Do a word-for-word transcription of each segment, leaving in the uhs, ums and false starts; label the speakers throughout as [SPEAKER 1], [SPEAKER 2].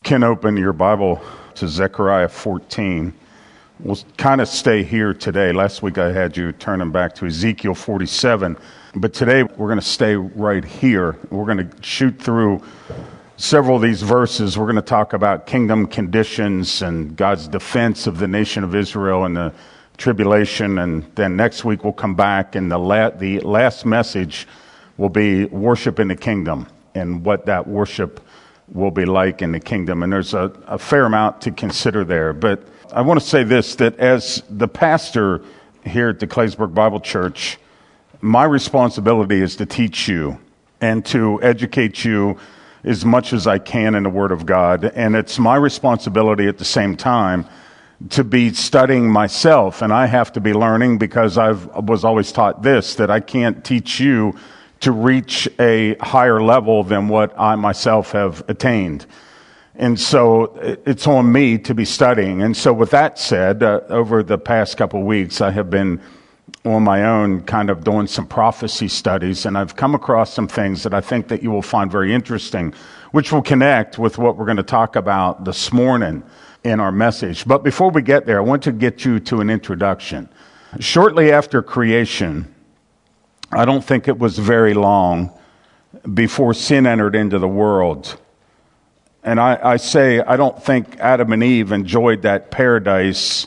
[SPEAKER 1] Can open your Bible to Zechariah fourteen. We'll kind of stay here today. Last week I had you turning back to Ezekiel forty-seven, but today we're going to stay right here. We're going to shoot through several of these verses. We're going to talk about kingdom conditions and God's defense of the nation of Israel and the tribulation, and then next week we'll come back and the, la- the last message will be worship in the kingdom and what that worship will be like in the kingdom. And there's a, a fair amount to consider there. But I want to say this, that as the pastor here at the Claysburg Bible Church, my responsibility is to teach you and to educate you as much as I can in the Word of God. And it's my responsibility at the same time to be studying myself. And I have to be learning, because I was always taught this, that I can't teach you to reach a higher level than what I myself have attained. And so it's on me to be studying. And so with that said, uh, over the past couple of weeks, I have been on my own kind of doing some prophecy studies, and I've come across some things that I think that you will find very interesting, which will connect with what we're going to talk about this morning in our message. But before we get there, I want to get you to an introduction. Shortly after creation, I don't think it was very long before sin entered into the world. And I, I say I don't think Adam and Eve enjoyed that paradise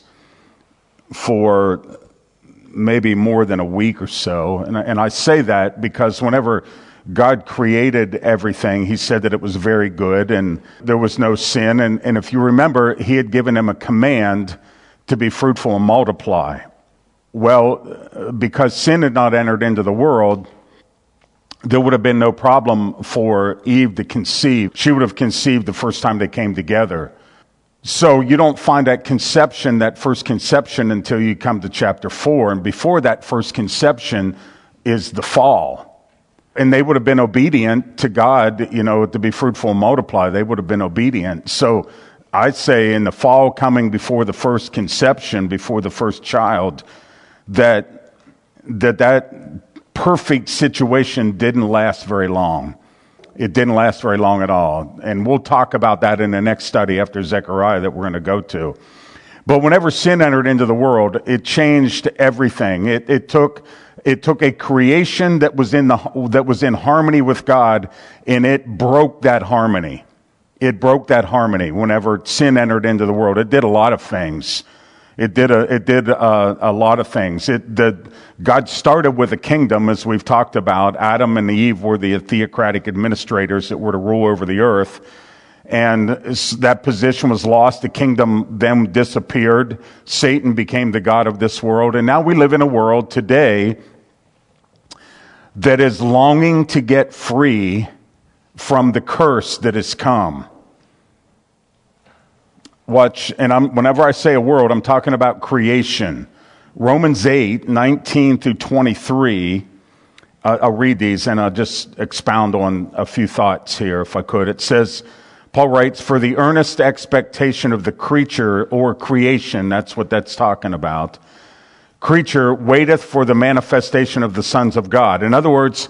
[SPEAKER 1] for maybe more than a week or so. And I, and I say that because whenever God created everything, he said that it was very good and there was no sin. And, and if you remember, he had given them a command to be fruitful and multiply. Well, because sin had not entered into the world, there would have been no problem for Eve to conceive. She would have conceived the first time they came together. So you don't find that conception, that first conception, until you come to chapter four. And before that first conception is the fall. And they would have been obedient to God, you know, to be fruitful and multiply. They would have been obedient. So I'd say in the fall coming before the first conception, before the first child, that that that perfect situation didn't last very long. It didn't last very long at all. And we'll talk about that in the next study after Zechariah that we're going to go to. But whenever sin entered into the world, it changed everything. It, it took it took a creation that was in the that was in harmony with God, and it broke that harmony. It broke that harmony whenever sin entered into the world. It did a lot of things. It did a it did a, a lot of things. It the God started with a kingdom, as we've talked about. Adam and Eve were the theocratic administrators that were to rule over the earth, and that position was lost. The kingdom then disappeared. Satan became the god of this world, and now we live in a world today that is longing to get free from the curse that has come. Watch, and I'm, whenever I say a world, I'm talking about creation. Romans eight, nineteen through twenty-three, uh, I'll read these and I'll just expound on a few thoughts here if I could. It says, Paul writes, "For the earnest expectation of the creature," or creation, that's what that's talking about, "creature waiteth for the manifestation of the sons of God." In other words,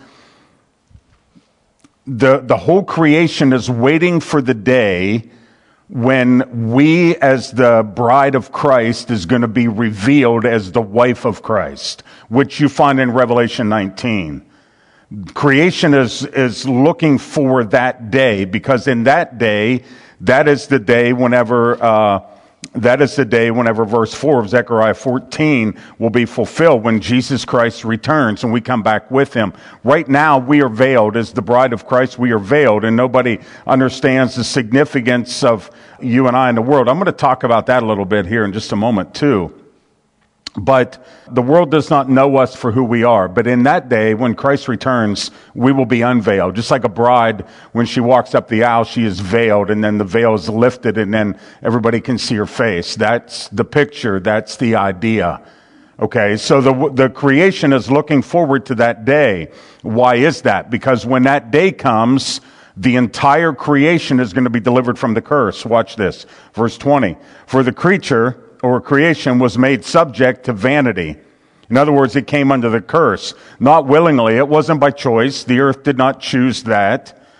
[SPEAKER 1] the, the whole creation is waiting for the day when we, as the bride of Christ, is going to be revealed as the wife of Christ, which you find in Revelation nineteen. Creation is, is looking for that day, because in that day, that is the day whenever, uh, that is the day whenever verse four of Zechariah fourteen will be fulfilled, when Jesus Christ returns and we come back with him. Right now, we are veiled. As the bride of Christ, we are veiled, and nobody understands the significance of you and I in the world. I'm going to talk about that a little bit here in just a moment too. But the world does not know us for who we are. But in that day, when Christ returns, we will be unveiled. Just like a bride, when she walks up the aisle, she is veiled, and then the veil is lifted, and then everybody can see her face. That's the picture. That's the idea. Okay, so the the creation is looking forward to that day. Why is that? Because when that day comes, the entire creation is going to be delivered from the curse. Watch this. Verse twenty. "For the creature," or creation, "was made subject to vanity." In other words, it came under the curse. Not willingly. It wasn't by choice. The earth did not choose that.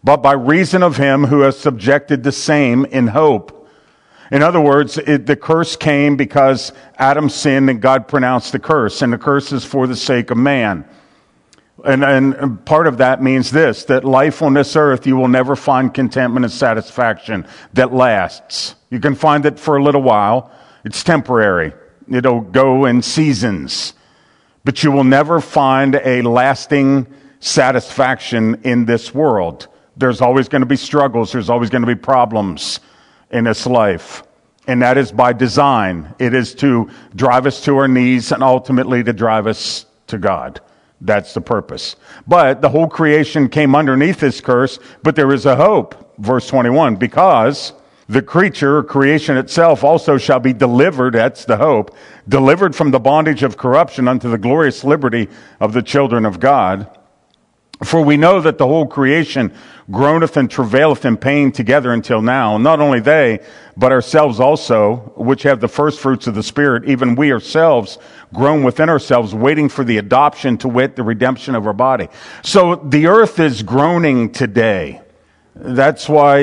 [SPEAKER 1] but by reason of him who has subjected the same in hope. In other words, it, the curse came because Adam sinned and God pronounced the curse, and the curse is for the sake of man. And, and part of that means this, that life on this earth, you will never find contentment and satisfaction that lasts. You can find it for a little while. It's temporary. It'll go in seasons. But you will never find a lasting satisfaction in this world. There's always going to be struggles. There's always going to be problems in this life. And that is by design. It is to drive us to our knees and ultimately to drive us to God. That's the purpose. But the whole creation came underneath this curse, but there is a hope. Verse twenty-one, because the creature, or creation itself, also shall be delivered, that's the hope, delivered from the bondage of corruption unto the glorious liberty of the children of God. For we know that the whole creation groaneth and travaileth in pain together until now. Not only they, but ourselves also, which have the first fruits of the Spirit, even we ourselves groan within ourselves, waiting for the adoption, to wit, the redemption of our body. So the earth is groaning today. That's why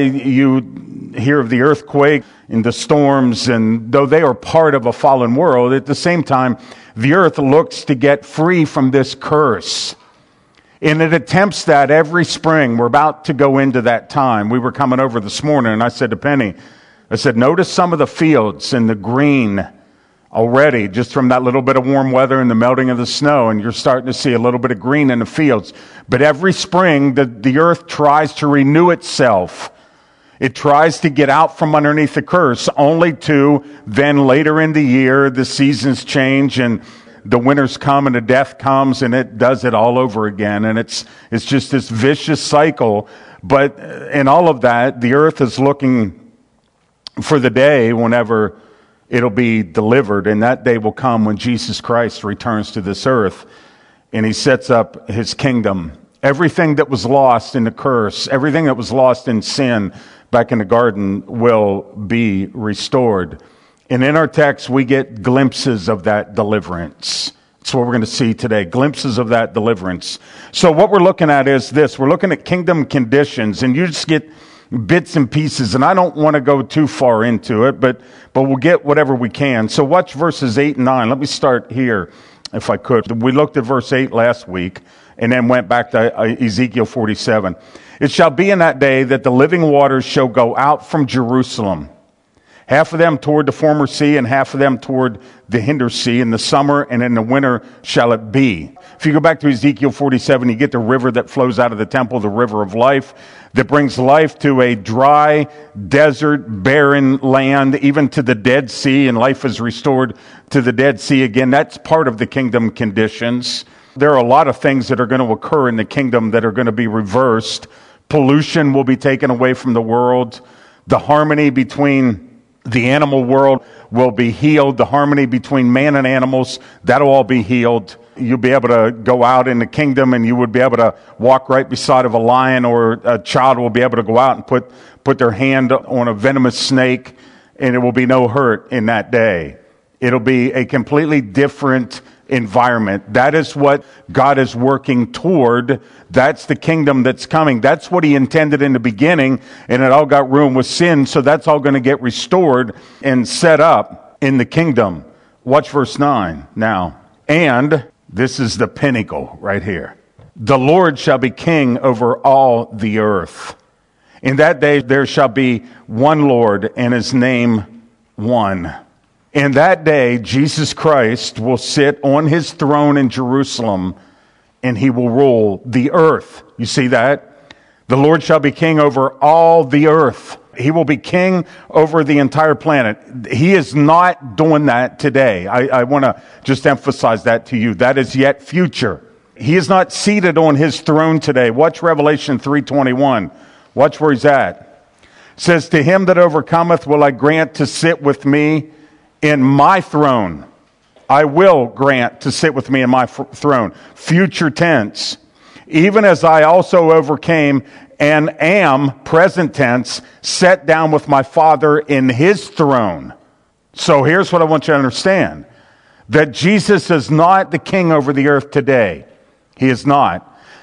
[SPEAKER 1] you hear of the earthquake and the storms, and though they are part of a fallen world, at the same time, the earth looks to get free from this curse. And it attempts that every spring. We're about to go into that time. We were coming over this morning, and I said to Penny, I said, notice some of the fields and the green already, just from that little bit of warm weather and the melting of the snow, and you're starting to see a little bit of green in the fields. But every spring, the, the earth tries to renew itself. It tries to get out from underneath the curse, only to then later in the year, the seasons change and the winters come and the death comes, and it does it all over again. And it's it's just this vicious cycle. But in all of that, the earth is looking for the day whenever it'll be delivered. And that day will come when Jesus Christ returns to this earth and he sets up his kingdom. Everything that was lost in the curse, everything that was lost in sin back in the garden will be restored. And in our text, we get glimpses of that deliverance. That's what we're going to see today, glimpses of that deliverance. So what we're looking at is this. We're looking at kingdom conditions, and you just get bits and pieces, and I don't want to go too far into it, but, but we'll get whatever we can. So watch verses eight and nine. Let me start here, if I could. We looked at verse eight last week, and then went back to Ezekiel forty-seven. It shall be in that day that the living waters shall go out from Jerusalem, half of them toward the former sea, and half of them toward the hinder sea. In the summer and in the winter shall it be. If you go back to Ezekiel forty-seven, you get the river that flows out of the temple, the river of life, that brings life to a dry, desert, barren land, even to the Dead Sea, and life is restored to the Dead Sea again. That's part of the kingdom conditions. There are a lot of things that are going to occur in the kingdom that are going to be reversed. Pollution will be taken away from the world. The harmony between the animal world will be healed. The harmony between man and animals, that'll all be healed. You'll be able to go out in the kingdom and you would be able to walk right beside of a lion, or a child will be able to go out and put, put their hand on a venomous snake, and there will be no hurt in that day. It'll be a completely different environment. That is what God is working toward. That's the kingdom that's coming. That's what he intended in the beginning, and it all got ruined with sin, so that's all going to get restored and set up in the kingdom. Watch verse nine now. And this is the pinnacle right here. The Lord shall be king over all the earth. In that day there shall be one Lord, and his name one. In that day, Jesus Christ will sit on his throne in Jerusalem, and he will rule the earth. You see that? The Lord shall be king over all the earth. He will be king over the entire planet. He is not doing that today. I, I want to just emphasize that to you. That is yet future. He is not seated on his throne today. Watch Revelation three twenty-one. Watch where he's at. It says, to him that overcometh will I grant to sit with me in my throne. I will grant to sit with me in my f- throne. Future tense. Even as I also overcame and am, present tense, sat down with my Father in his throne. So here's what I want you to understand. That Jesus is not the king over the earth today. He is not.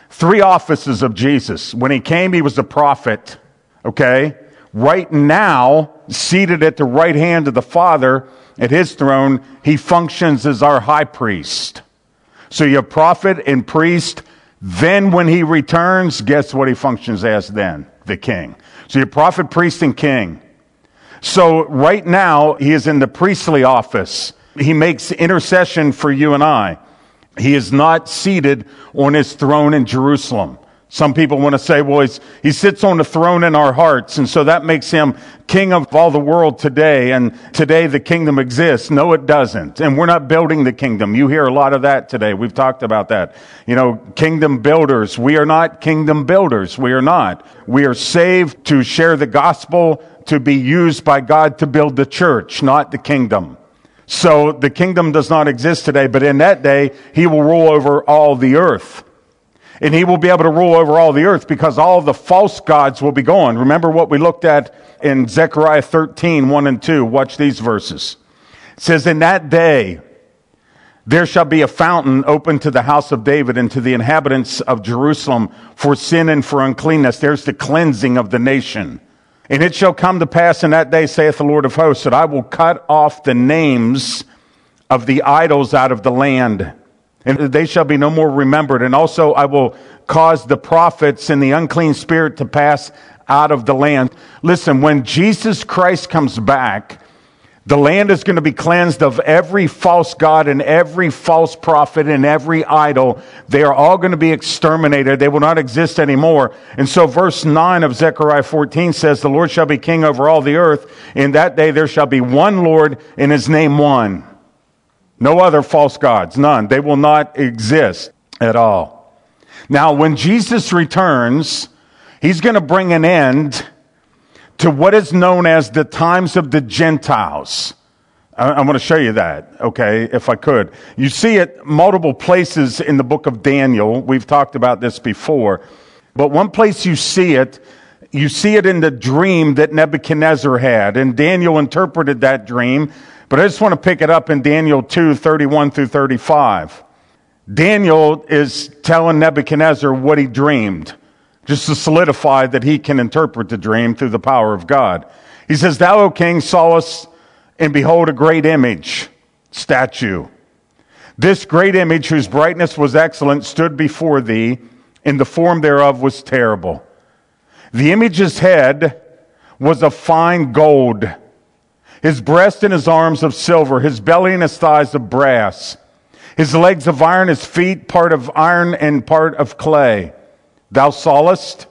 [SPEAKER 1] Three offices of Jesus. When he came, he was a prophet. Okay? Right now, seated at the right hand of the Father at his throne, he functions as our high priest. So you have prophet and priest. Then when he returns, guess what he functions as then? The king. So you have prophet, priest, and king. So right now, he is in the priestly office. He makes intercession for you and I. He is not seated on his throne in Jerusalem. Some people want to say, well, he's, he sits on the throne in our hearts, and so that makes him king of all the world today, and today the kingdom exists. No, it doesn't. And we're not building the kingdom. You hear a lot of that today. We've talked about that. You know, kingdom builders. We are not kingdom builders. We are not. We are saved to share the gospel, to be used by God to build the church, not the kingdom. So the kingdom does not exist today, but in that day, he will rule over all the earth. And he will be able to rule over all the earth because all the false gods will be gone. Remember what we looked at in Zechariah thirteen, one and two. Watch these verses. It says, in that day, there shall be a fountain open to the house of David and to the inhabitants of Jerusalem for sin and for uncleanness. There's the cleansing of the nation. And it shall come to pass in that day, saith the Lord of hosts, that I will cut off the names of the idols out of the land, and they shall be no more remembered. And also I will cause the prophets and the unclean spirit to pass out of the land. Listen, when Jesus Christ comes back, the land is going to be cleansed of every false god and every false prophet and every idol. They are all going to be exterminated. They will not exist anymore. And so verse nine of Zechariah fourteen says, the Lord shall be king over all the earth. In that day there shall be one Lord, and his name one. No other false gods, none. They will not exist at all. Now, when Jesus returns, he's going to bring an end to what is known as the times of the Gentiles. I, I want to show you that, okay, if I could. You see it multiple places in the book of Daniel. We've talked about this before. But one place you see it, you see it in the dream that Nebuchadnezzar had. And Daniel interpreted that dream. But I just want to pick it up in Daniel two, thirty-one through thirty-five. Daniel is telling Nebuchadnezzar what he dreamed, just to solidify that he can interpret the dream through the power of God. He says, thou, O king, sawest, and behold, a great image, statue. This great image, whose brightness was excellent, stood before thee, and the form thereof was terrible. The image's head was of fine gold, his breast and his arms of silver, his belly and his thighs of brass, his legs of iron, his feet part of iron and part of clay. Thou sawest,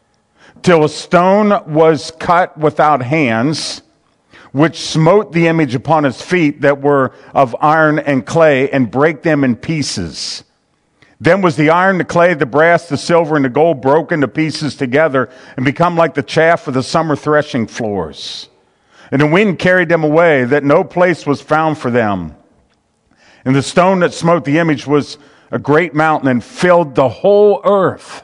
[SPEAKER 1] till a stone was cut without hands, which smote the image upon his feet that were of iron and clay, and brake them in pieces. Then was the iron, the clay, the brass, the silver, and the gold broken to pieces together, and become like the chaff of the summer threshing floors. And the wind carried them away, that no place was found for them. And the stone that smote the image was a great mountain, and filled the whole earth.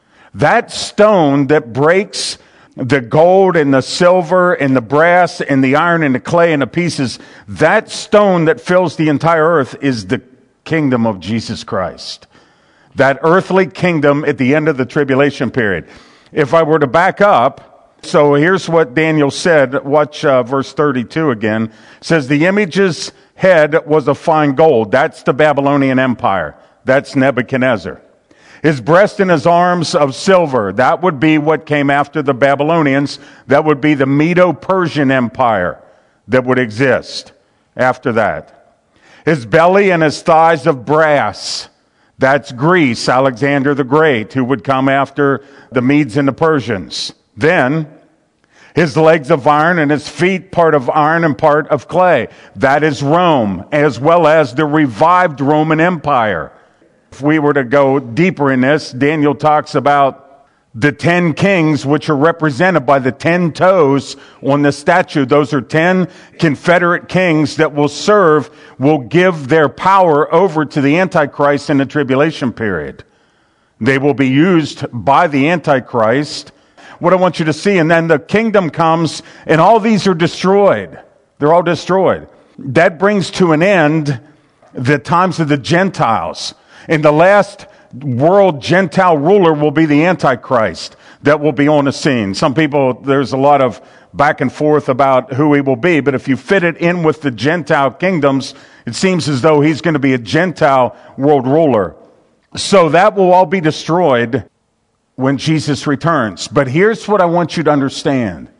[SPEAKER 1] That stone that breaks the gold and the silver and the brass and the iron and the clay into pieces, that stone that fills the entire earth is the kingdom of Jesus Christ. That earthly kingdom at the end of the tribulation period. If I were to back up, so here's what Daniel said. Watch uh, verse thirty-two again. It says, the image's head was of fine gold. That's the Babylonian Empire. That's Nebuchadnezzar. His breast and his arms of silver. That would be what came after the Babylonians. That would be the Medo-Persian Empire that would exist after that. His belly and his thighs of brass. That's Greece, Alexander the Great, who would come after the Medes and the Persians. Then, his legs of iron and his feet part of iron and part of clay. That is Rome, as well as the revived Roman Empire. If we were to go deeper in this, Daniel talks about the ten kings, which are represented by the ten toes on the statue. Those are ten confederate kings that will serve, will give their power over to the Antichrist in the tribulation period. They will be used by the Antichrist. What I want you to see, and then the kingdom comes, and all these are destroyed. They're all destroyed. That brings to an end the times of the Gentiles. In the last world Gentile ruler will be the Antichrist that will be on the scene. Some people, there's a lot of back and forth about who he will be, but if you fit it in with the Gentile kingdoms, it seems as though he's going to be a Gentile world ruler. So that will all be destroyed when Jesus returns. But here's what I want you to understand.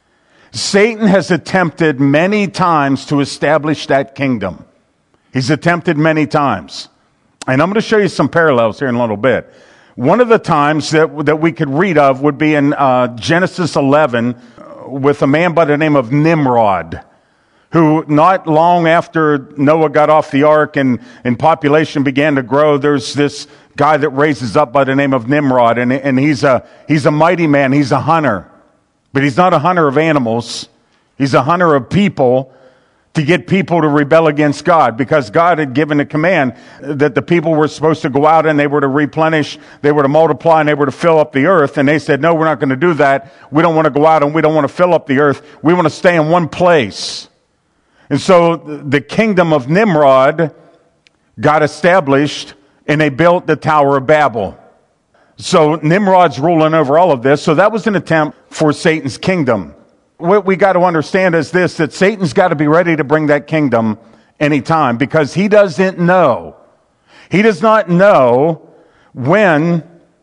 [SPEAKER 1] Satan has attempted many times to establish that kingdom. He's attempted many times. And I'm going to show you some parallels here in a little bit. One of the times that, that we could read of would be in uh, Genesis eleven with a man by the name of Nimrod, who not long after Noah got off the ark and, and population began to grow, there's this guy that raises up by the name of Nimrod, and, and he's a, he's a mighty man, he's a hunter. But he's not a hunter of animals, he's a hunter of people, to get people to rebel against God, because God had given a command that the people were supposed to go out and they were to replenish, they were to multiply, and they were to fill up the earth. And they said, no, we're not going to do that. We don't want to go out and we don't want to fill up the earth. We want to stay in one place. And so the kingdom of Nimrod got established, and they built the Tower of Babel. So Nimrod's ruling over all of this. So that was an attempt for Satan's kingdom. What we got to understand is this, that Satan's got to be ready to bring that kingdom anytime, because he doesn't know. He does not know when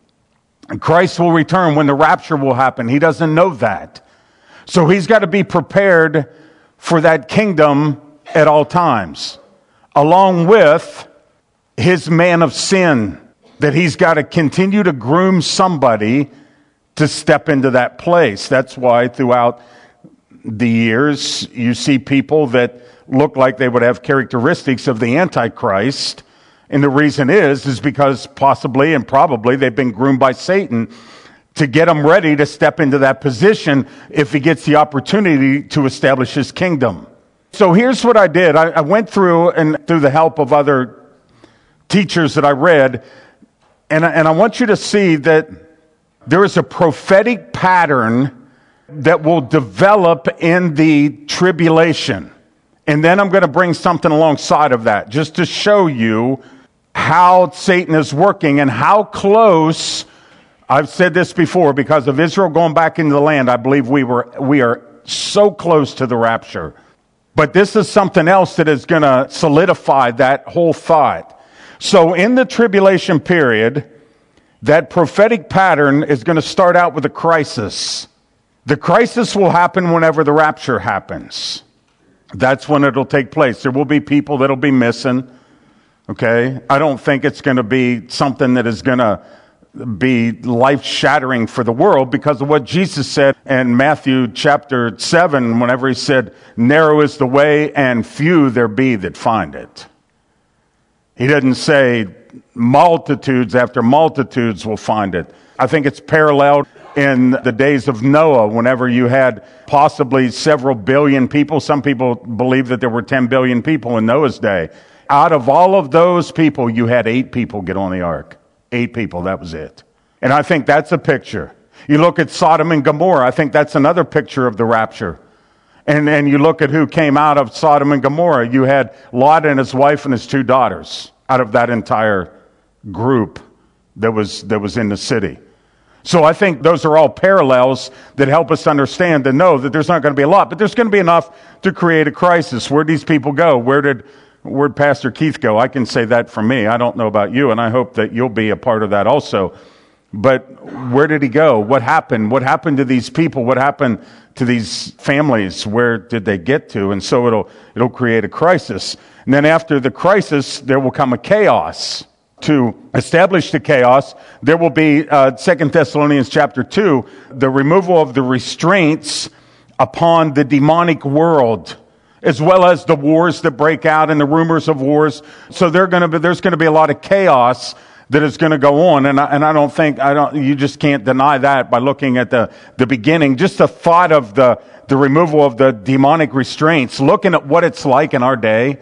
[SPEAKER 1] Christ will return, when the rapture will happen. He doesn't know that. So he's got to be prepared for that kingdom at all times, along with his man of sin, that he's got to continue to groom somebody to step into that place. That's why throughout the years, you see people that look like they would have characteristics of the Antichrist. And the reason is, is because possibly and probably they've been groomed by Satan to get them ready to step into that position if he gets the opportunity to establish his kingdom. So here's what I did. I, I went through, and through the help of other teachers that I read, and I, and I want you to see that there is a prophetic pattern that will develop in the tribulation. And then I'm going to bring something alongside of that, just to show you how Satan is working and how close. I've said this before, because of Israel going back into the land, I believe we were we are so close to the rapture. But this is something else that is going to solidify that whole thought. So in the tribulation period, that prophetic pattern is going to start out with a crisis. The crisis will happen whenever the rapture happens. That's when it'll take place. There will be people that'll be missing. Okay? I don't think it's going to be something that is going to be life-shattering for the world, because of what Jesus said in Matthew chapter seven, whenever he said, narrow is the way and few there be that find it. He didn't say multitudes after multitudes will find it. I think it's paralleled in the days of Noah, whenever you had possibly several billion people. Some people believe that there were ten billion people in Noah's day. Out of all of those people, you had eight people get on the ark. Eight people, that was it. And I think that's a picture. You look at Sodom and Gomorrah, I think that's another picture of the rapture. And and you look at who came out of Sodom and Gomorrah. You had Lot and his wife and his two daughters out of that entire group that was that was in the city. So I think those are all parallels that help us understand and know that there's not going to be a lot, but there's going to be enough to create a crisis. Where'd these people go? Where did where'd Pastor Keith go? I can say that for me. I don't know about you, and I hope that you'll be a part of that also. But where did he go? What happened? What happened to these people? What happened to these families? Where did they get to? And so it'll it'll create a crisis. And then after the crisis, there will come a chaos. To establish the chaos, there will be, uh, Second Thessalonians chapter two, the removal of the restraints upon the demonic world, as well as the wars that break out and the rumors of wars. So they're going to be, there's going to be a lot of chaos that is going to go on. And I, and I don't think, I don't, you just can't deny that by looking at the, the beginning. Just the thought of the, the removal of the demonic restraints, looking at what it's like in our day.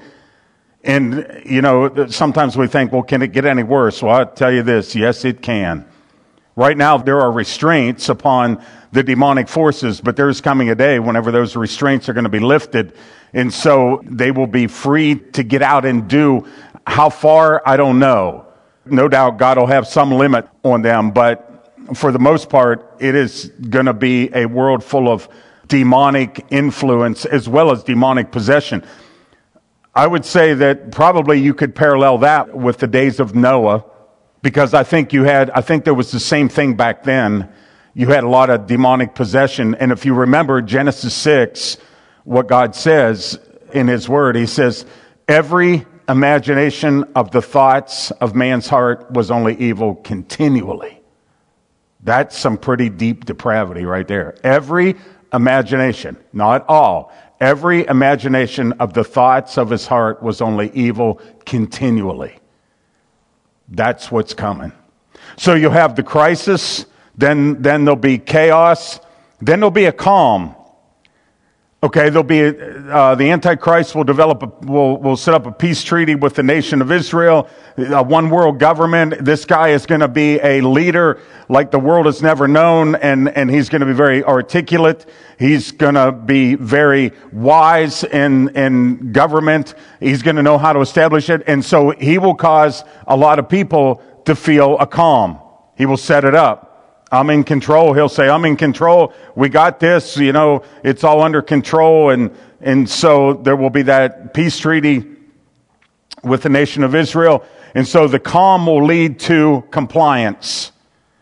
[SPEAKER 1] And, you know, sometimes we think, well, can it get any worse? Well, I'll tell you this. Yes, it can. Right now, there are restraints upon the demonic forces, but there's coming a day whenever those restraints are going to be lifted. And so they will be free to get out and do. How far? I don't know. no doubt God will have some limit on them, but for the most part, it is going to be a world full of demonic influence as well as demonic possession. I would say that probably you could parallel that with the days of Noah, because I think you had, I think there was the same thing back then. You had a lot of demonic possession. And if you remember Genesis six, what God says in his word, he says, every imagination of the thoughts of man's heart was only evil continually. That's some pretty deep depravity right there. Every imagination, not all, every imagination of the thoughts of his heart was only evil continually. That's what's coming. So you'll have the crisis, then, then there'll be chaos, then there'll be a calm. Okay, there'll be a, uh, the Antichrist will develop, a, will will set up a peace treaty with the nation of Israel, a one world government. This guy is going to be a leader like the world has never known, and and he's going to be very articulate. He's going to be very wise in in government. He's going to know how to establish it, and so he will cause a lot of people to feel a calm. He will set it up. I'm in control. He'll say, I'm in control. We got this. You know, it's all under control. And, and so there will be that peace treaty with the nation of Israel. And so the calm will lead to compliance.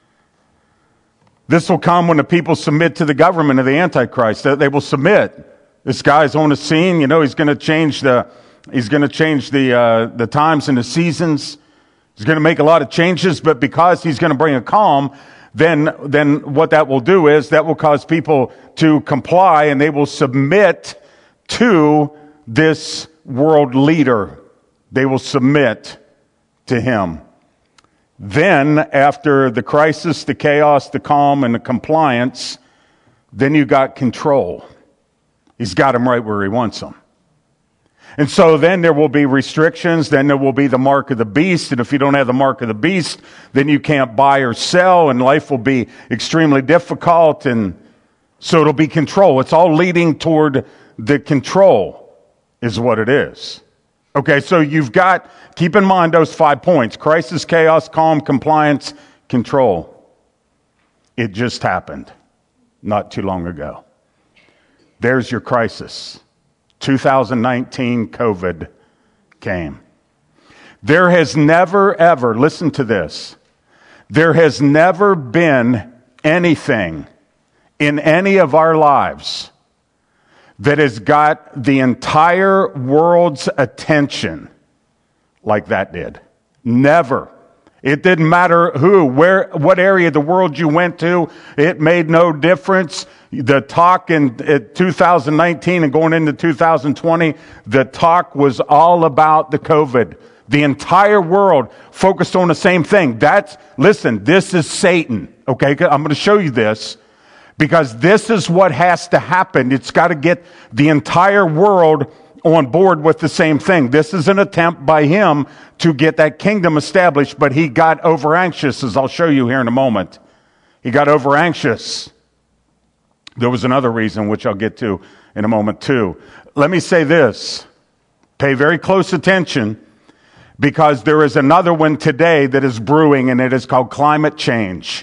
[SPEAKER 1] This will come when the people submit to the government of the Antichrist. They will submit. This guy's on the scene. You know, he's going to change the, he's going to change the, uh, the times and the seasons. He's going to make a lot of changes, but because he's going to bring a calm, then then what that will do is that will cause people to comply, and they will submit to this world leader. They will submit to him. Then, after the crisis, the chaos, the calm, and the compliance, then you got control. He's got them right where he wants them. And so then there will be restrictions, then there will be the mark of the beast, and if you don't have the mark of the beast, then you can't buy or sell, and life will be extremely difficult, and so it'll be control. It's all leading toward the control is what it is. Okay, so you've got, keep in mind those five points: crisis, chaos, calm, compliance, control. It just happened not too long ago. There's your crisis. two thousand nineteen COVID came. There has never, ever, listen to this, there has never been anything in any of our lives that has got the entire world's attention like that did. Never. It didn't matter who, where, what area of the world you went to. It made no difference. The talk in, in two thousand nineteen and going into two thousand twenty, the talk was all about the COVID. The entire world focused on the same thing. That's, listen, this is Satan. Okay, I'm going to show you this because this is what has to happen. It's got to get the entire world on board with the same thing. This is an attempt by him to get that kingdom established, but he got over anxious, as I'll show you here in a moment. He got over anxious. There was another reason, which I'll get to in a moment too. Let me say this. Pay very close attention, because there is another one today that is brewing, and it is called climate change.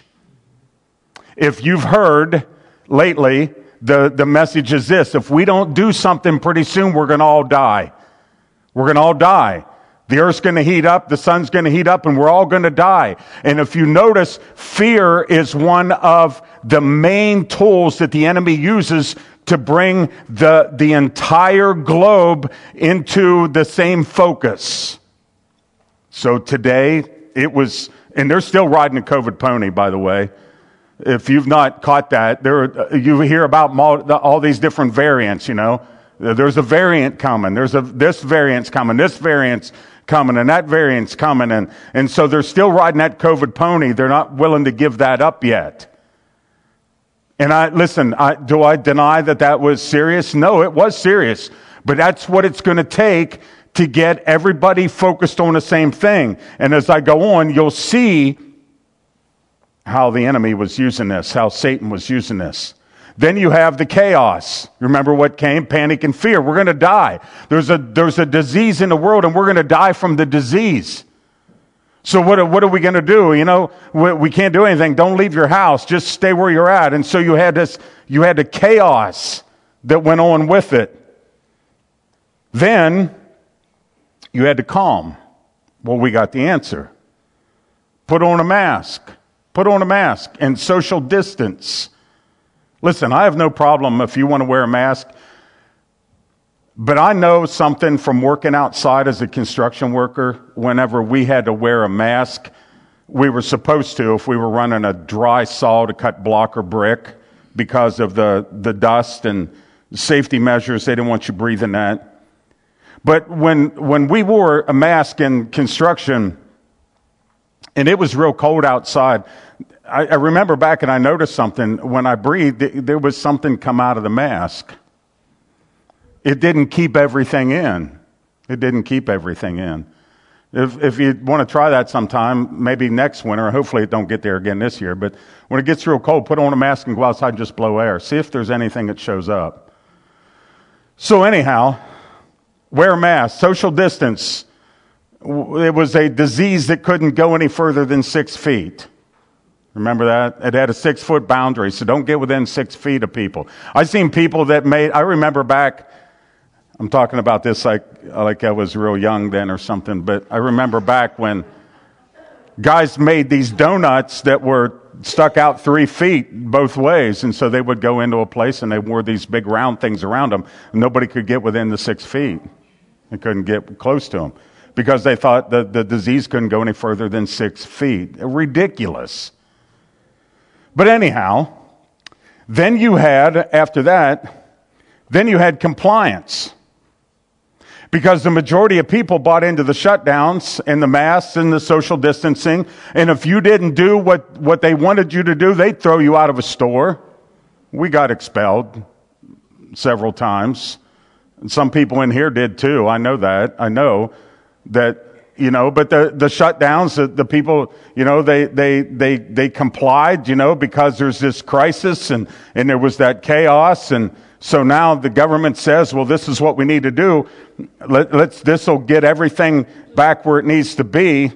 [SPEAKER 1] If you've heard lately, the, the message is this: if we don't do something pretty soon, we're going to all die. We're going to all die. The earth's going to heat up, the sun's going to heat up, and we're all going to die. And if you notice, fear is one of the main tools that the enemy uses to bring the, the entire globe into the same focus. So today, it was, and they're still riding a COVID pony, by the way. If you've not caught that, there you hear about all these different variants, you know. There's a variant coming. There's a this variant's coming. This variant's coming, and that variant's coming, and and so they're still riding that COVID pony. They're not willing to give that up yet. And I listen. I, do I deny that that was serious? No, it was serious. But that's what it's going to take to get everybody focused on the same thing. And as I go on, you'll see how the enemy was using this, how Satan was using this. Then you have the chaos. Remember what came? Panic and fear. We're going to die. There's a, there's a disease in the world, and we're going to die from the disease. So what, what are we going to do? You know, we, we can't do anything. Don't leave your house. Just stay where you're at. And so you had this, you had the chaos that went on with it. Then you had to calm. Well, we got the answer. Put on a mask. Put on a mask and social distance. Listen, I have no problem if you want to wear a mask. But I know something from working outside as a construction worker. Whenever we had to wear a mask, we were supposed to if we were running a dry saw to cut block or brick because of the, the dust and safety measures. They didn't want you breathing that. But when, when we wore a mask in construction and it was real cold outside, I, I remember back and I noticed something. When I breathed, there was something come out of the mask. It didn't keep everything in. It didn't keep everything in. If, if you want to try that sometime, maybe next winter, hopefully it don't get there again this year, but when it gets real cold, put on a mask and go outside and just blow air. See if there's anything that shows up. So anyhow, wear a mask, social distance. It was a disease that couldn't go any further than six feet. Remember that? It had a six-foot boundary, so don't get within six feet of people. I've seen people that made, I remember back, I'm talking about this like like I was real young then or something, but I remember back when guys made these donuts that were stuck out three feet both ways, and so they would go into a place and they wore these big round things around them, and nobody could get within the six feet. They couldn't get close to them because they thought that the disease couldn't go any further than six feet. Ridiculous. But anyhow, then you had, after that, then you had compliance. Because the majority of people bought into the shutdowns and the masks and the social distancing. And if you didn't do what, what they wanted you to do, they'd throw you out of a store. We got expelled several times. And some people in here did too. I know that. I know that, you know, but the, the shutdowns, the, the people, you know, they, they, they, they complied, you know, because there's this crisis and, and there was that chaos. And so now the government says, well, this is what we need to do. Let, let's, this will get everything back where it needs to be.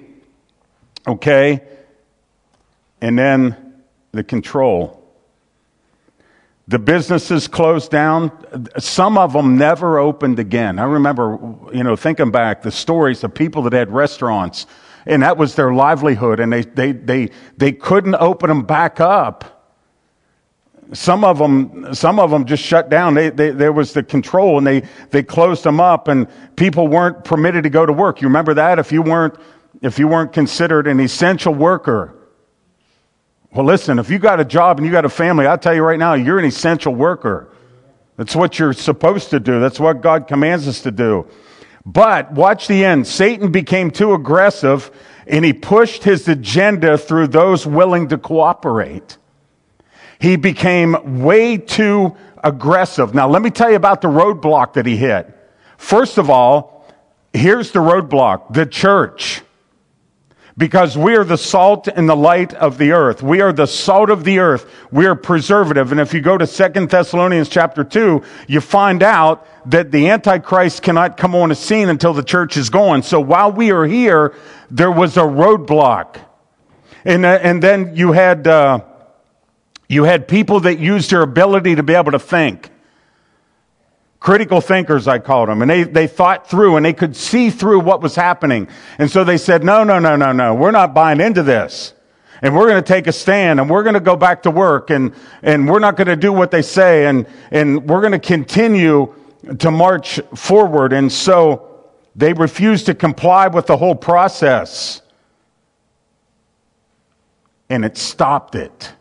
[SPEAKER 1] Okay. And then the control. The businesses closed down. Some of them never opened again. I remember, you know, thinking back, the stories of people that had restaurants and that was their livelihood and they, they, they, they couldn't open them back up. Some of them, some of them just shut down. They, they, there was the control and they, they closed them up and people weren't permitted to go to work. You remember that? If you weren't, if you weren't considered an essential worker. Well, listen, if you got a job and you got a family, I'll tell you right now, you're an essential worker. That's what you're supposed to do. That's what God commands us to do. But watch the end. Satan became too aggressive and he pushed his agenda through those willing to cooperate. He became way too aggressive. Now, let me tell you about the roadblock that he hit. First of all, here's the roadblock, the church. Because we are the salt and the light of the earth. We are the salt of the earth. We are preservative. And if you go to Second Thessalonians chapter two, you find out that the Antichrist cannot come on the scene until the church is gone. So while we are here, there was a roadblock. And, uh, and then you had... Uh, You had people that used their ability to be able to think. Critical thinkers, I called them. And they, they thought through and they could see through what was happening. And so they said, no, no, no, no, no. We're not buying into this. And we're going to take a stand and we're going to go back to work and, and we're not going to do what they say. And, and we're going to continue to march forward. And so they refused to comply with the whole process. And it stopped it.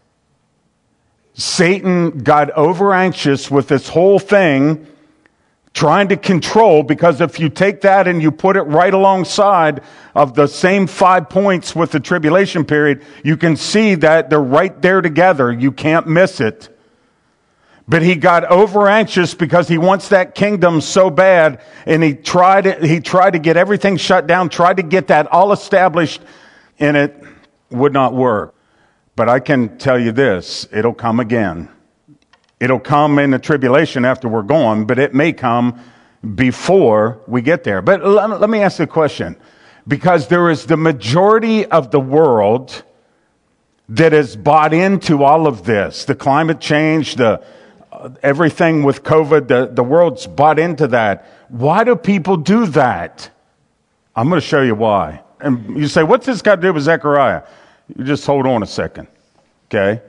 [SPEAKER 1] Satan got over anxious with this whole thing, trying to control, because if you take that and you put it right alongside of the same five points with the tribulation period, you can see that they're right there together. You can't miss it. But he got over anxious because he wants that kingdom so bad, and he tried, he tried to get everything shut down, tried to get that all established, and it would not work. But I can tell you this, it'll come again. It'll come in the tribulation after we're gone, but it may come before we get there. But let me ask you a question. Because there is the majority of the world that has bought into all of this. The climate change, the uh, everything with COVID, the, the world's bought into that. Why do people do that? I'm going to show you why. And you say, what's this got to do with Zechariah? You just hold on a second. Okay?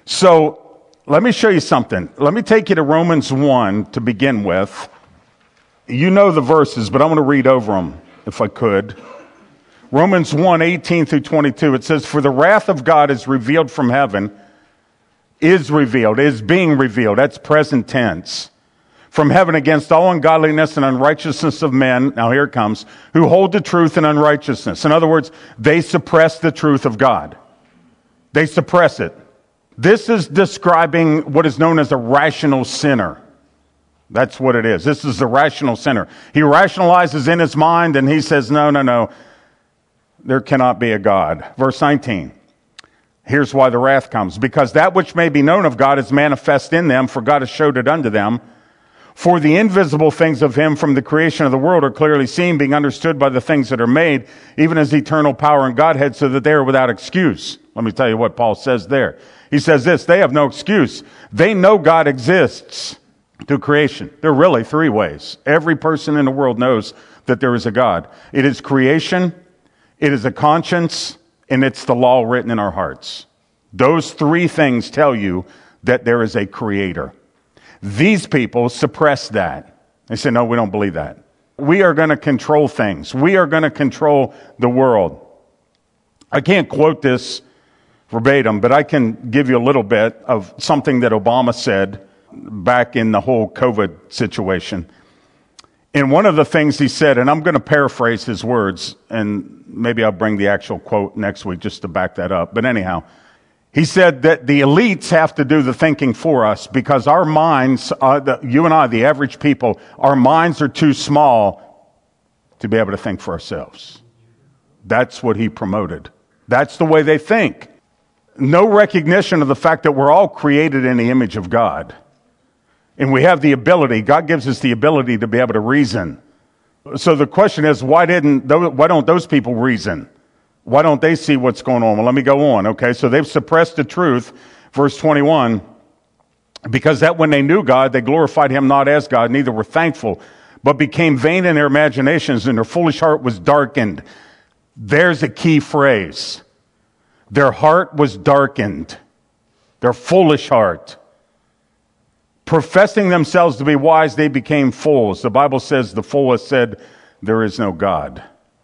[SPEAKER 1] So let me show you something. Let me take you to Romans one to begin with. You know the verses, but I'm going to read over them if I could. Romans one, eighteen through twenty-two, it says, for the wrath of God is revealed from heaven, is revealed, is being revealed. That's present tense. From heaven against all ungodliness and unrighteousness of men, now here it comes, who hold the truth in unrighteousness. In other words, they suppress the truth of God. They suppress it. This is describing what is known as a rational sinner. That's what it is. This is the rational sinner. He rationalizes in his mind and he says, no, no, no. There cannot be a God. Verse nineteen. Here's why the wrath comes. Because that which may be known of God is manifest in them, for God has showed it unto them. For the invisible things of him from the creation of the world are clearly seen, being understood by the things that are made, even as eternal power and Godhead, so that they are without excuse. Let me tell you what Paul says there. He says this, they have no excuse. They know God exists through creation. There are really three ways. Every person in the world knows that there is a God. It is creation, it is a conscience, and it's the law written in our hearts. Those three things tell you that there is a creator. These people suppress that. They say, no, we don't believe that. We are going to control things. We are going to control the world. I can't quote this verbatim, but I can give you a little bit of something that Obama said back in the whole COVID situation. And one of the things he said, and I'm going to paraphrase his words, and maybe I'll bring the actual quote next week just to back that up. But anyhow, he said that the elites have to do the thinking for us because our minds, uh, the, you and I, the average people, our minds are too small to be able to think for ourselves. That's what he promoted. That's the way they think. No recognition of the fact that we're all created in the image of God. And we have the ability, God gives us the ability to be able to reason. So the question is, why didn't, why don't those people reason? Why don't they see what's going on? Well, let me go on. Okay, so they've suppressed the truth. Verse twenty-one, because that when they knew God, they glorified him not as God, neither were thankful, but became vain in their imaginations, and their foolish heart was darkened. There's a key phrase. Their heart was darkened. Their foolish heart. Professing themselves to be wise, they became fools. The Bible says the fool has said, there is no God.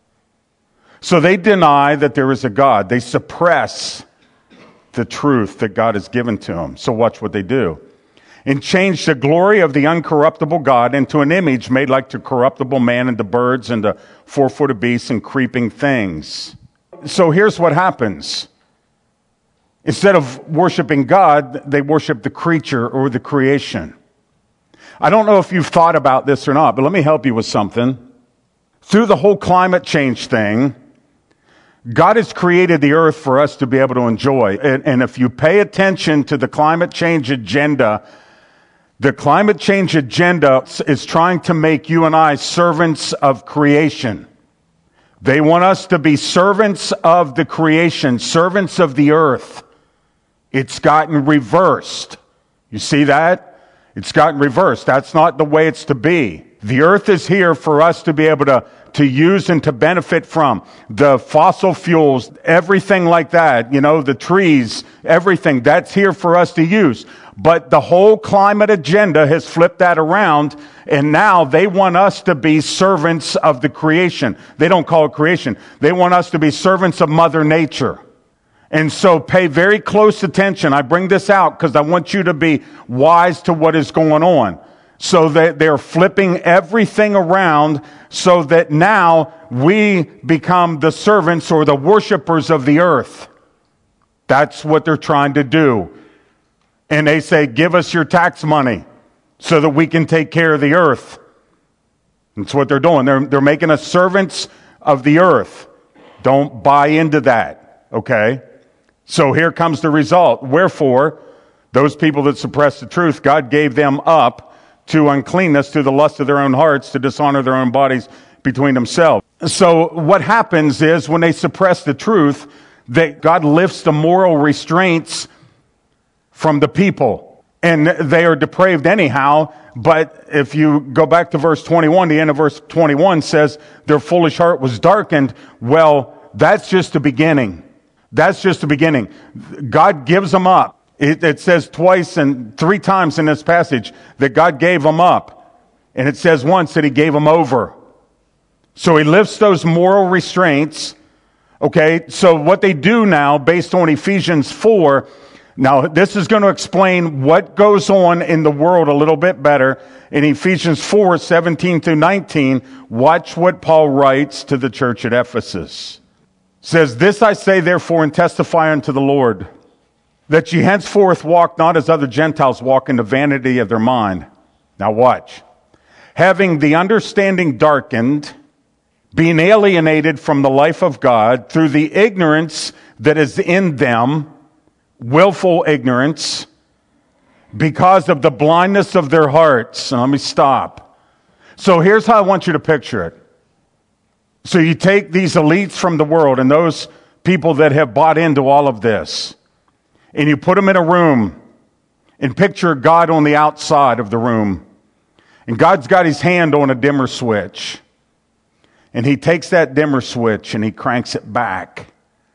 [SPEAKER 1] So they deny that there is a God. They suppress the truth that God has given to them. So watch what they do. And change the glory of the uncorruptible God into an image made like to corruptible man and the birds and the four-footed beasts and creeping things. So here's what happens. Instead of worshiping God, they worship the creature or the creation. I don't know if you've thought about this or not, but let me help you with something. Through the whole climate change thing, God has created the earth for us to be able to enjoy. And, and if you pay attention to the climate change agenda, the climate change agenda is trying to make you and I servants of creation. They want us to be servants of the creation, servants of the earth. It's gotten reversed. You see that? It's gotten reversed. That's not the way it's to be. The earth is here for us to be able to, to use and to benefit from. The fossil fuels, everything like that, you know, the trees, everything, that's here for us to use. But the whole climate agenda has flipped that around, and now they want us to be servants of the creation. They don't call it creation. They want us to be servants of Mother Nature. And so pay very close attention. I bring this out because I want you to be wise to what is going on. So that they're flipping everything around so that now we become the servants or the worshipers of the earth. That's what they're trying to do. And they say, give us your tax money so that we can take care of the earth. That's what they're doing. They're, they're making us servants of the earth. Don't buy into that, okay? So here comes the result. Wherefore, those people that suppress the truth, God gave them up to uncleanness, to the lust of their own hearts, to dishonor their own bodies between themselves. So what happens is when they suppress the truth, that God lifts the moral restraints from the people. And they are depraved anyhow. But if you go back to verse twenty-one, the end of verse twenty-one says, their foolish heart was darkened. Well, that's just the beginning. That's just the beginning. God gives them up. It, it says twice and three times in this passage that God gave them up. And it says once that he gave them over. So he lifts those moral restraints. Okay, so what they do now, based on Ephesians four, now this is going to explain what goes on in the world a little bit better. In Ephesians four, seventeen through nineteen, watch what Paul writes to the church at Ephesus. It says, this I say therefore and testify unto the Lord, that ye henceforth walk not as other Gentiles walk in the vanity of their mind. Now watch. Having the understanding darkened, being alienated from the life of God through the ignorance that is in them, willful ignorance, because of the blindness of their hearts. Now, let me stop. So here's how I want you to picture it. So you take these elites from the world and those people that have bought into all of this, and you put them in a room and picture God on the outside of the room. And God's got his hand on a dimmer switch. And he takes that dimmer switch and he cranks it back.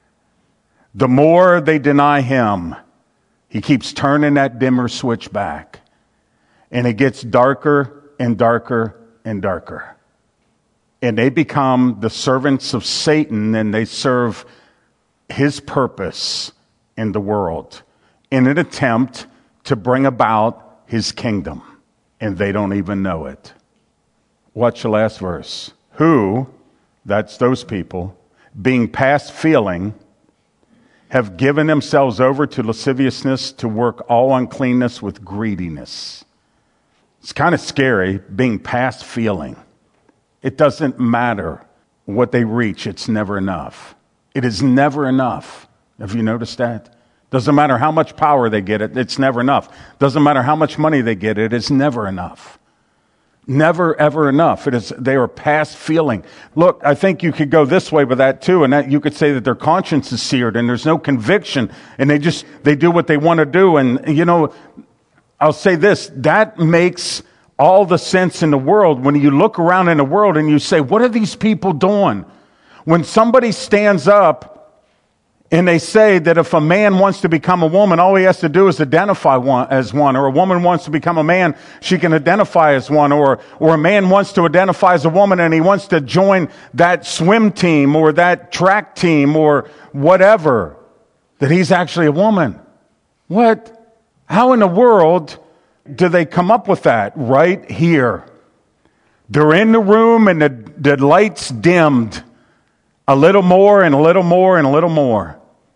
[SPEAKER 1] The more they deny him, he keeps turning that dimmer switch back. And it gets darker and darker and darker. And they become the servants of Satan, and they serve his purpose in the world in an attempt to bring about his kingdom. And they don't even know it. Watch the last verse. Who, that's those people, being past feeling, have given themselves over to lasciviousness, to work all uncleanness with greediness. It's kind of scary, being past feeling. It doesn't matter what they reach, it's never enough. It is never enough. Have you noticed that? Doesn't matter how much power they get, it, it's never enough. Doesn't matter how much money they get, it is never enough. Never, ever enough. It is, they are past feeling. Look, I think you could go this way with that too, and that you could say that their conscience is seared and there's no conviction, and they just, they do what they want to do. And, you know, I'll say this, that makes all the sense in the world when you look around in the world and you say, what are these people doing? When somebody stands up and they say that if a man wants to become a woman, all he has to do is identify one as one, or a woman wants to become a man, she can identify as one, or, or a man wants to identify as a woman and he wants to join that swim team or that track team or whatever, that he's actually a woman. What? How in the world do they come up with that? Right here. They're in the room and the, the lights dimmed a little more and a little more and a little more.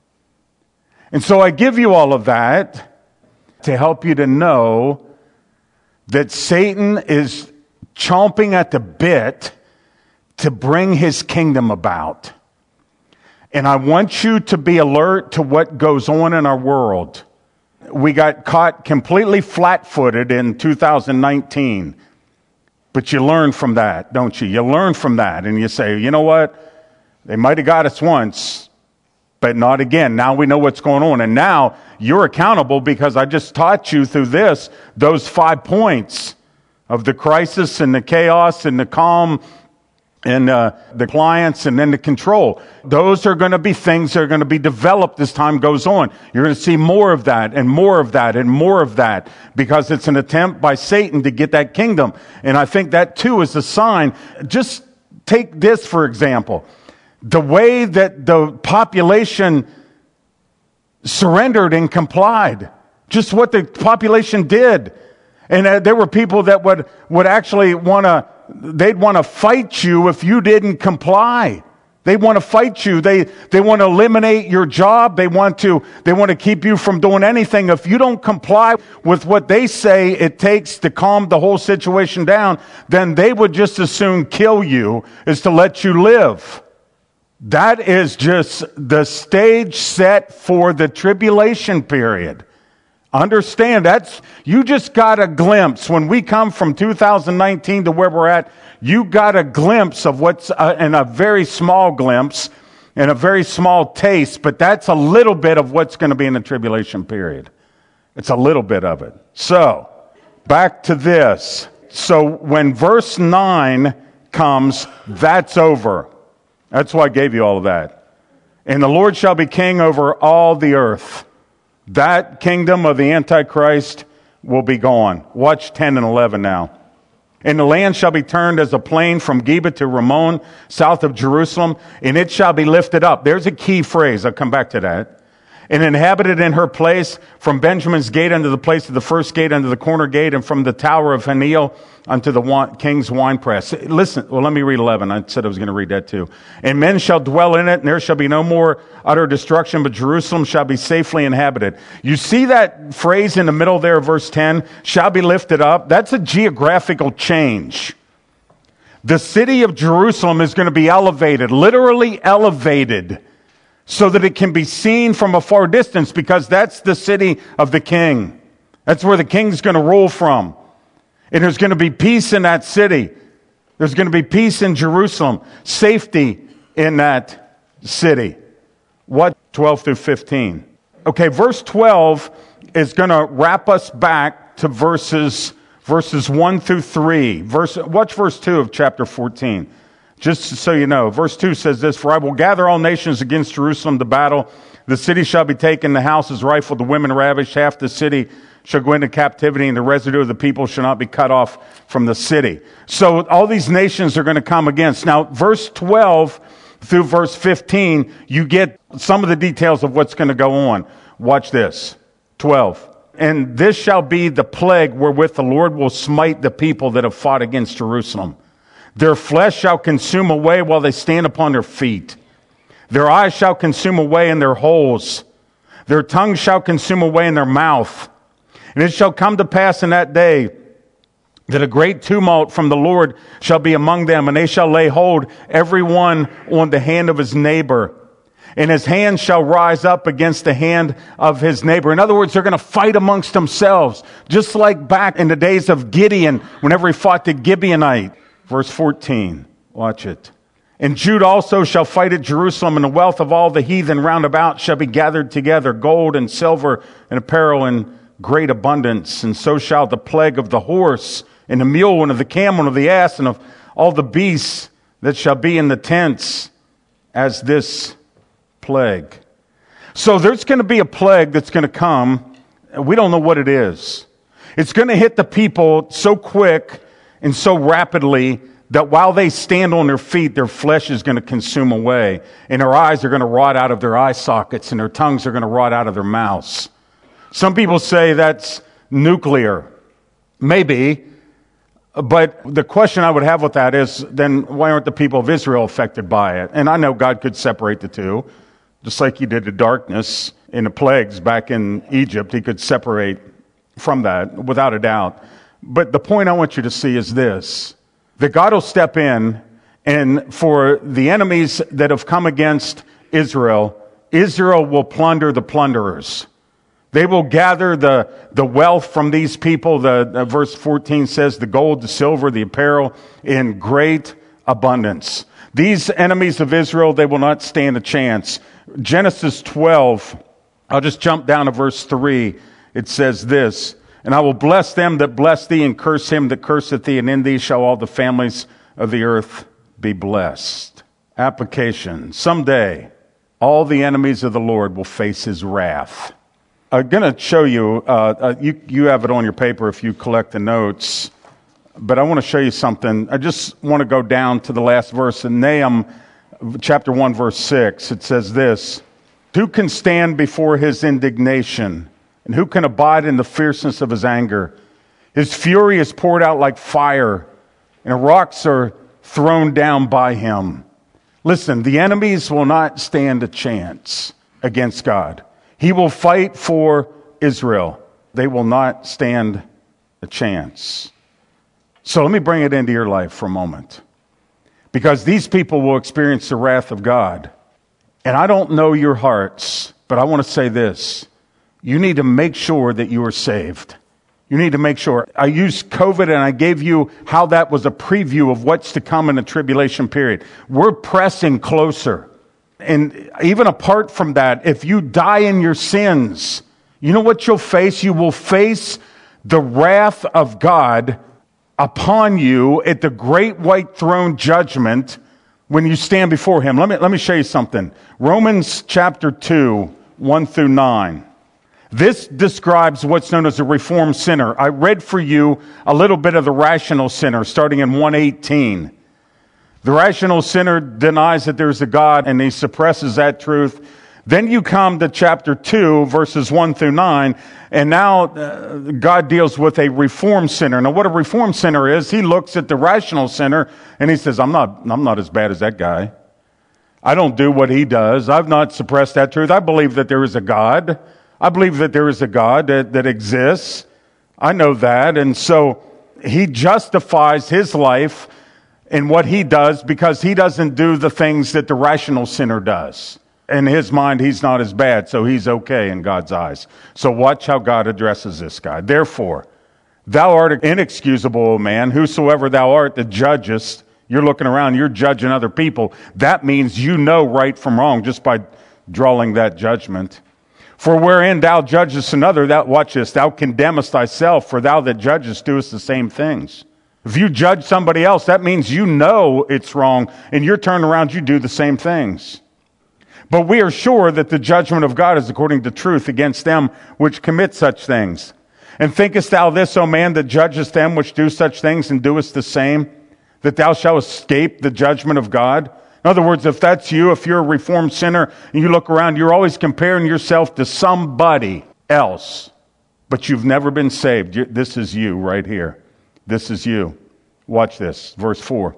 [SPEAKER 1] And so I give you all of that to help you to know that Satan is chomping at the bit to bring his kingdom about. And I want you to be alert to what goes on in our world. We got caught completely flat-footed in two thousand nineteen. But you learn from that, don't you? You learn from that and you say, you know what? They might have got us once, but not again. Now we know what's going on. And now you're accountable because I just taught you through this, those five points of the crisis and the chaos and the calm and uh, the clients and then the control. Those are going to be things that are going to be developed as time goes on. You're going to see more of that and more of that and more of that because it's an attempt by Satan to get that kingdom. And I think that too is a sign. Just take this for example. The way that the population surrendered and complied. Just what the population did. And uh, there were people that would, would actually want to, they'd want to fight you if you didn't comply. They want to fight you. They, they want to eliminate your job. They want to, they want to keep you from doing anything. If you don't comply with what they say it takes to calm the whole situation down, then they would just as soon kill you as to let you live. That is just the stage set for the tribulation period. Understand, that's, you just got a glimpse. When we come from two thousand nineteen to where we're at, you got a glimpse of what's, uh, in a very small glimpse, and a very small taste, but that's a little bit of what's going to be in the tribulation period. It's a little bit of it. So, back to this. So, when verse nine comes, that's over. That's why I gave you all of that. And the Lord shall be king over all the earth. That kingdom of the Antichrist will be gone. Watch ten and eleven now. And the land shall be turned as a plain from Geba to Ramon, south of Jerusalem, and it shall be lifted up. There's a key phrase. I'll come back to that. And inhabited in her place from Benjamin's gate unto the place of the first gate unto the corner gate, and from the tower of Haniel unto the wine, king's winepress. Listen, well, let me read eleven. I said I was going to read that too. And men shall dwell in it, and there shall be no more utter destruction, but Jerusalem shall be safely inhabited. You see that phrase in the middle there of verse ten, shall be lifted up? That's a geographical change. The city of Jerusalem is going to be elevated, literally elevated, so that it can be seen from a far distance, because that's the city of the king. That's where the king's going to rule from. And there's going to be peace in that city. There's going to be peace in Jerusalem, safety in that city. What? twelve through fifteen. Okay, verse twelve is going to wrap us back to verses verses one through three. Verse, watch verse two of chapter fourteen. Just so you know, verse two says this, for I will gather all nations against Jerusalem to battle. The city shall be taken, the houses rifled, the women ravished, half the city shall go into captivity, and the residue of the people shall not be cut off from the city. So all these nations are going to come against. Now, verse twelve through verse fifteen, you get some of the details of what's going to go on. Watch this. twelve. And this shall be the plague wherewith the Lord will smite the people that have fought against Jerusalem. Their flesh shall consume away while they stand upon their feet. Their eyes shall consume away in their holes. Their tongue shall consume away in their mouth. And it shall come to pass in that day that a great tumult from the Lord shall be among them, and they shall lay hold every one on the hand of his neighbor. And his hand shall rise up against the hand of his neighbor. In other words, they're going to fight amongst themselves, just like back in the days of Gideon, whenever he fought the Gibeonite. Verse fourteen, watch it. And Judah also shall fight at Jerusalem, and the wealth of all the heathen round about shall be gathered together, gold and silver and apparel in great abundance. And so shall the plague of the horse and the mule and of the camel and of the ass and of all the beasts that shall be in the tents as this plague. So there's going to be a plague that's going to come. We don't know what it is. It's going to hit the people so quick and so rapidly that while they stand on their feet, their flesh is going to consume away, and their eyes are going to rot out of their eye sockets, and their tongues are going to rot out of their mouths. Some people say that's nuclear. Maybe. But the question I would have with that is, then why aren't the people of Israel affected by it? And I know God could separate the two, just like he did the darkness in the plagues back in Egypt. He could separate from that, without a doubt. But the point I want you to see is this, that God will step in, and for the enemies that have come against Israel, Israel will plunder the plunderers. They will gather the, the wealth from these people. The, the verse fourteen says the gold, the silver, the apparel in great abundance. These enemies of Israel, they will not stand a chance. Genesis twelve, I'll just jump down to verse three. It says this, and I will bless them that bless thee, and curse him that curseth thee, and in thee shall all the families of the earth be blessed. Application. Someday, all the enemies of the Lord will face his wrath. I'm going to show you, uh, uh, you, you have it on your paper if you collect the notes, but I want to show you something. I just want to go down to the last verse in Nahum chapter one, verse six. It says this, who can stand before his indignation? And who can abide in the fierceness of his anger? His fury is poured out like fire, and rocks are thrown down by him. Listen, the enemies will not stand a chance against God. He will fight for Israel. They will not stand a chance. So let me bring it into your life for a moment, because these people will experience the wrath of God. And I don't know your hearts, but I want to say this. You need to make sure that you are saved. You need to make sure. I used COVID and I gave you how that was a preview of what's to come in the tribulation period. We're pressing closer. And even apart from that, if you die in your sins, you know what you'll face? You will face the wrath of God upon you at the great white throne judgment when you stand before him. Let me, let me show you something. Romans chapter two, one through nine. This describes what's known as a reformed sinner. I read for you a little bit of the rational sinner starting in one eighteen. The rational sinner denies that there's a God and he suppresses that truth. Then you come to chapter two, verses one through nine, and now uh, God deals with a reformed sinner. Now what a reformed sinner is, he looks at the rational sinner and he says, I'm not, I'm not as bad as that guy. I don't do what he does. I've not suppressed that truth. I believe that there is a God. I believe that there is a God that, that exists. I know that. And so he justifies his life in what he does because he doesn't do the things that the rational sinner does. In his mind, he's not as bad, so he's okay in God's eyes. So watch how God addresses this guy. Therefore, thou art inexcusable, O man, whosoever thou art that judgest. You're looking around, you're judging other people. That means you know right from wrong just by drawing that judgment. For wherein thou judgest another, thou, watch this, thou condemnest thyself, for thou that judgest doest the same things. If you judge somebody else, that means you know it's wrong, and you're turning around, you do the same things. But we are sure that the judgment of God is according to truth against them which commit such things. And thinkest thou this, O man, that judgest them which do such things and doest the same, that thou shalt escape the judgment of God? In other words, if that's you, if you're a reformed sinner, and you look around, you're always comparing yourself to somebody else, but you've never been saved. This is you right here. This is you. Watch this, verse four.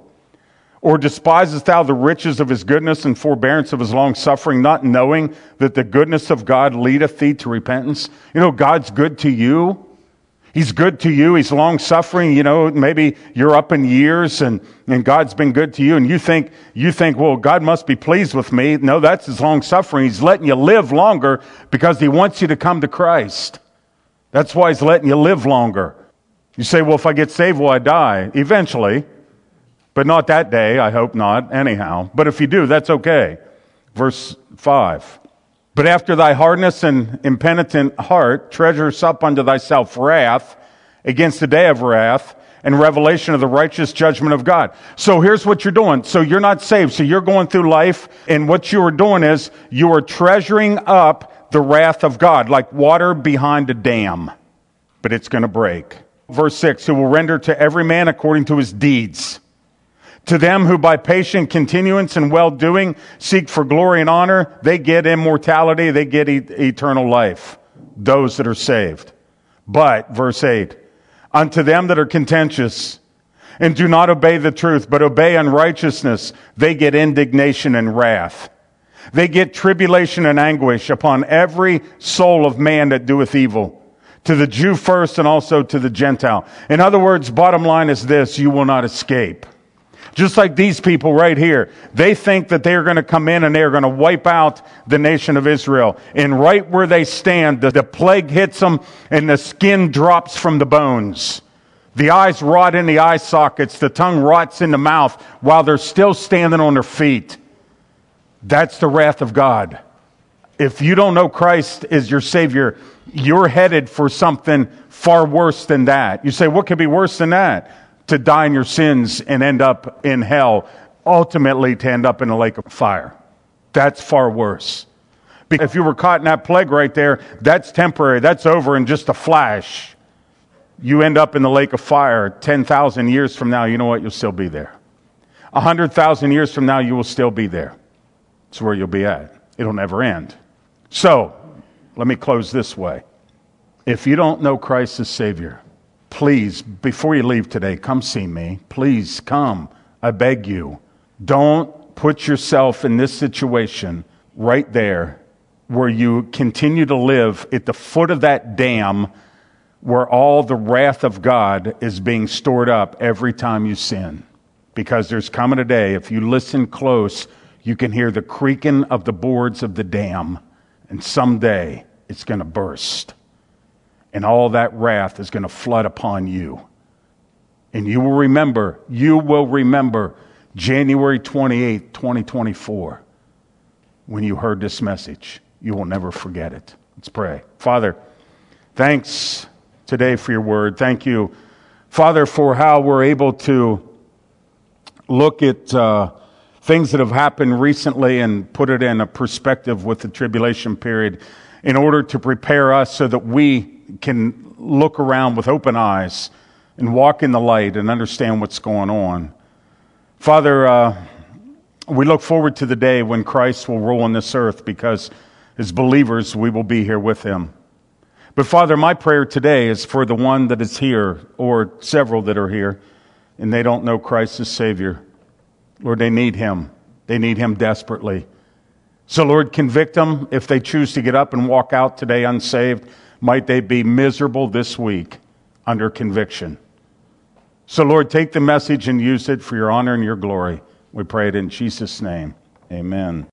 [SPEAKER 1] Or despisest thou the riches of his goodness and forbearance of his long suffering, not knowing that the goodness of God leadeth thee to repentance? You know, God's good to you. He's good to you. He's long suffering. You know, maybe you're up in years and, and God's been good to you. And you think, you think, well, God must be pleased with me. No, that's his long suffering. He's letting you live longer because he wants you to come to Christ. That's why he's letting you live longer. You say, well, if I get saved, will I die? Eventually. But not that day. I hope not. Anyhow. But if you do, that's okay. Verse five. But after thy hardness and impenitent heart, treasures up unto thyself wrath against the day of wrath and revelation of the righteous judgment of God. So here's what you're doing. So you're not saved. So you're going through life, and what you are doing is you are treasuring up the wrath of God like water behind a dam. But it's going to break. Verse six, who will render to every man according to his deeds. To them who by patient continuance and well-doing seek for glory and honor, they get immortality, they get e- eternal life, those that are saved. But, verse eight, unto them that are contentious and do not obey the truth, but obey unrighteousness, they get indignation and wrath. They get tribulation and anguish upon every soul of man that doeth evil, to the Jew first and also to the Gentile. In other words, bottom line is this, you will not escape. Just like these people right here, they think that they are going to come in and they are going to wipe out the nation of Israel. And right where they stand, the, the plague hits them and the skin drops from the bones. The eyes rot in the eye sockets. The tongue rots in the mouth while they're still standing on their feet. That's the wrath of God. If you don't know Christ as your Savior, you're headed for something far worse than that. You say, what could be worse than that? To die in your sins and end up in hell, ultimately to end up in a lake of fire. That's far worse. Because if you were caught in that plague right there, that's temporary. That's over in just a flash. You end up in the lake of fire ten thousand years from now, you know what? You'll still be there. one hundred thousand years from now, you will still be there. That's where you'll be at. It'll never end. So, let me close this way. If you don't know Christ as Savior, please, before you leave today, come see me. Please come. I beg you. Don't put yourself in this situation right there where you continue to live at the foot of that dam where all the wrath of God is being stored up every time you sin. Because there's coming a day, if you listen close, you can hear the creaking of the boards of the dam. And someday, it's going to burst. And all that wrath is going to flood upon you. And you will remember, you will remember January twenty-eighth, twenty twenty-four, when you heard this message. You will never forget it. Let's pray. Father, thanks today for your word. Thank you, Father, for how we're able to look at uh, things that have happened recently and put it in a perspective with the tribulation period in order to prepare us so that we can look around with open eyes and walk in the light and understand what's going on. Father, uh, we look forward to the day when Christ will rule on this earth, because as believers, we will be here with him. But Father, my prayer today is for the one that is here, or several that are here, and they don't know Christ as Savior. Lord, they need him. They need him desperately. So Lord, convict them if they choose to get up and walk out today unsaved. Might they be miserable this week under conviction. So Lord, take the message and use it for your honor and your glory. We pray it in Jesus' name. Amen.